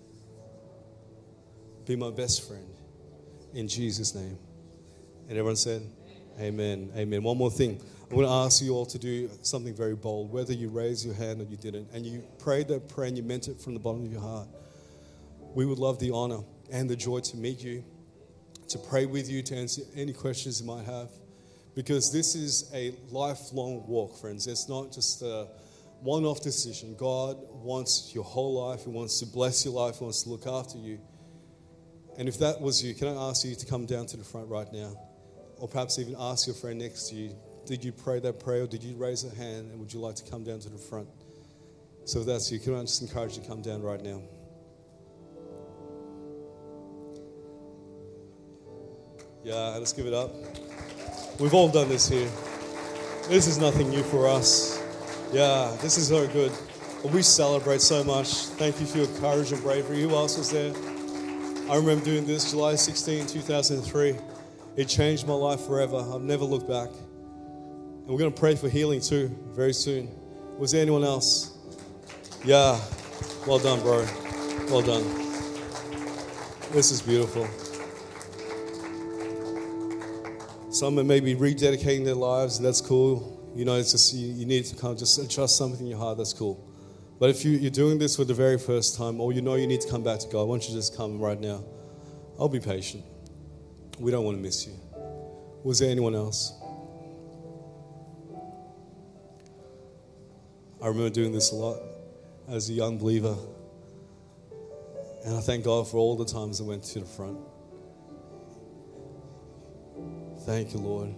Be my best friend. In Jesus' name. And everyone said, amen. Amen. One more thing. I'm going to ask you all to do something very bold, whether you raised your hand or you didn't, and you prayed that prayer and you meant it from the bottom of your heart. We would love the honor and the joy to meet you, to pray with you, to answer any questions you might have, because this is a lifelong walk, friends. It's not just a one-off decision. God wants your whole life. He wants to bless your life. He wants to look after you. And if that was you, can I ask you to come down to the front right now? Or perhaps even ask your friend next to you, did you pray that prayer or did you raise a hand and would you like to come down to the front? So if that's you, can I just encourage you to come down right now? Yeah, let's give it up. We've all done this here. This is nothing new for us. Yeah, this is so good. We celebrate so much. Thank you for your courage and bravery. Who else was there? I remember doing this July 16, 2003. It changed my life forever. I've never looked back. And we're going to pray for healing too, very soon. Was there anyone else? Yeah. Well done, bro. Well done. This is beautiful. Some are maybe rededicating their lives, and that's cool. It's just you need to kind of just adjust something in your heart. That's cool. But if you're doing this for the very first time, or you need to come back to God, why don't you just come right now? I'll be patient. We don't want to miss you. Was there anyone else? I remember doing this a lot as a young believer. And I thank God for all the times I went to the front. Thank you, Lord.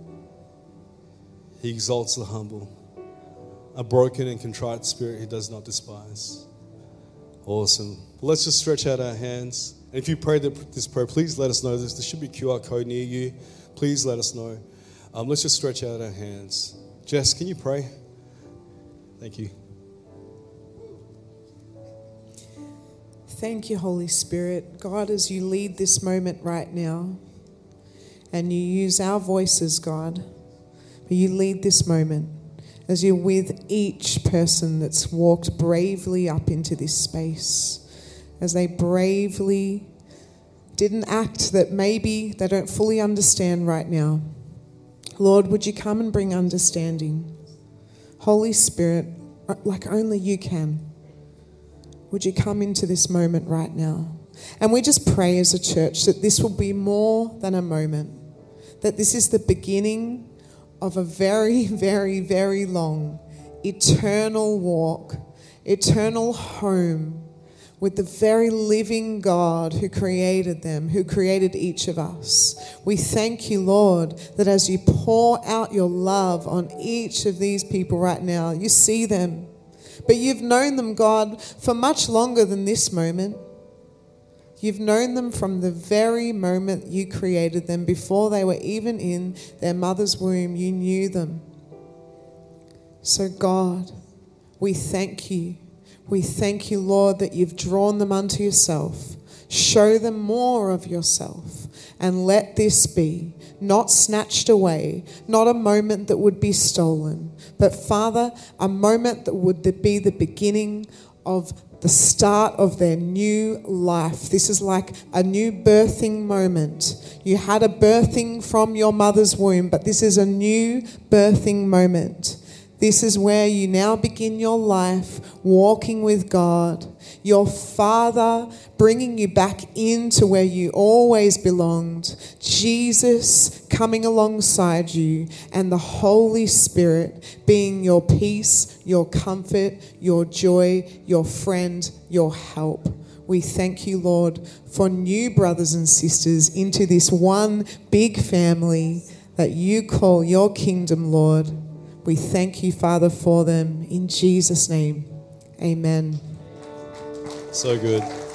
He exalts the humble. A broken and contrite spirit he does not despise. Awesome. Well, let's just stretch out our hands. And if you prayed this prayer, please let us know. There should be a QR code near you. Please let us know. Let's just stretch out our hands. Jess, can you pray? Thank you.
Thank you, Holy Spirit. God, as you lead this moment right now, and you use our voices, God, but you lead this moment as you're with each person that's walked bravely up into this space, as they bravely did an act that maybe they don't fully understand right now. Lord, would you come and bring understanding? Holy Spirit, like only you can, would you come into this moment right now? And we just pray as a church that this will be more than a moment, that this is the beginning of a very, very, very long, eternal walk, eternal home with the very living God who created them, who created each of us. We thank you, Lord, that as you pour out your love on each of these people right now, you see them, but you've known them, God, for much longer than this moment. You've known them from the very moment you created them. Before they were even in their mother's womb, you knew them. So God, we thank you. We thank you, Lord, that you've drawn them unto yourself. Show them more of yourself, and let this be not snatched away, not a moment that would be stolen, but Father, a moment that would be the beginning of the start of their new life. This is like a new birthing moment. You had a birthing from your mother's womb, but this is a new birthing moment. This is where you now begin your life walking with God, your Father bringing you back into where you always belonged, Jesus coming alongside you, and the Holy Spirit being your peace, your comfort, your joy, your friend, your help. We thank you, Lord, for new brothers and sisters into this one big family that you call your kingdom, Lord. We thank you, Father, for them. In Jesus' name, amen.
So good.